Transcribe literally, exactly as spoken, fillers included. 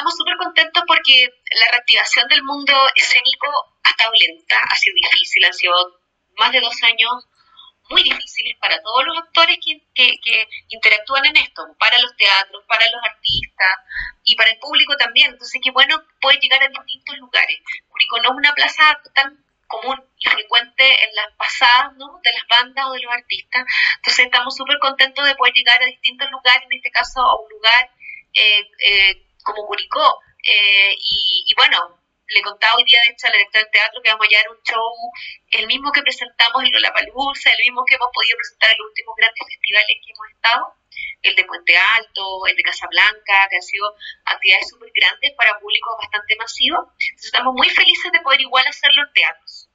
estamos súper contentos porque la reactivación del mundo escénico ha estado lenta, ha sido difícil, han sido más de dos años muy difíciles para todos los actores que, que, que interactúan en esto, para los teatros, para los artistas y para el público también. Entonces, qué bueno poder llegar a distintos lugares. Curicó no es una plaza tan común y frecuente en las pasadas, ¿no?, de las bandas o de los artistas. Entonces, estamos súper contentos de poder llegar a distintos lugares, en este caso a un lugar eh, eh, como Curicó. Eh, y, y bueno, le contaba hoy día, de hecho, a la directora del teatro que vamos a llevar un show, el mismo que presentamos en Lollapalooza, el mismo que hemos podido presentar en los últimos grandes festivales que hemos estado, el de Puente Alto, el de Casablanca, que han sido actividades súper grandes para públicos bastante masivos. Entonces estamos muy felices de poder igual hacerlo en teatros.